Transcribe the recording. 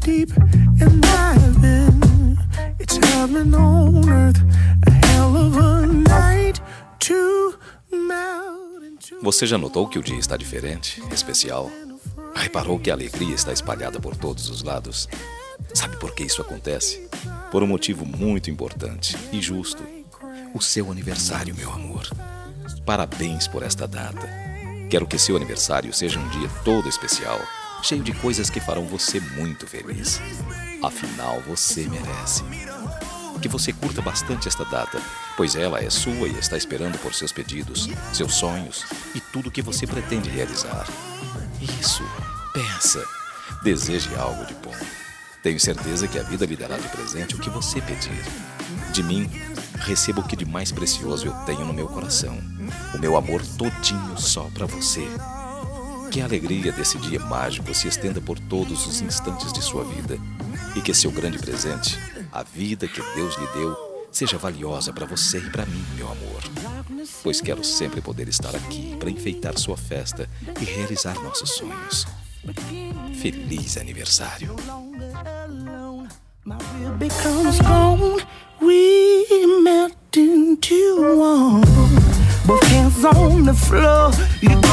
deep and diving. It's heaven on earth, a hell of a night to melt into. Você já notou que o dia está diferente, especial? Reparou que a alegria está espalhada por todos os lados? Sabe por que isso acontece? Por um motivo muito importante e justo. O seu aniversário, meu amor. Parabéns por esta data. Quero que seu aniversário seja um dia todo especial, cheio de coisas que farão você muito feliz. Afinal, você merece. Que você curta bastante esta data, pois ela é sua e está esperando por seus pedidos, seus sonhos e tudo que você pretende realizar. Isso, pensa, deseje algo de bom. Tenho certeza que a vida lhe dará de presente o que você pedir. De mim, receba o que de mais precioso eu tenho no meu coração. O meu amor todinho só pra você. Que a alegria desse dia mágico se estenda por todos os instantes de sua vida. E que seu grande presente, a vida que Deus lhe deu, seja valiosa pra você e pra mim, meu amor. Pois quero sempre poder estar aqui para enfeitar sua festa e realizar nossos sonhos. Feliz aniversário! My will becomes gone, we melt into one. Both hands on the floor, you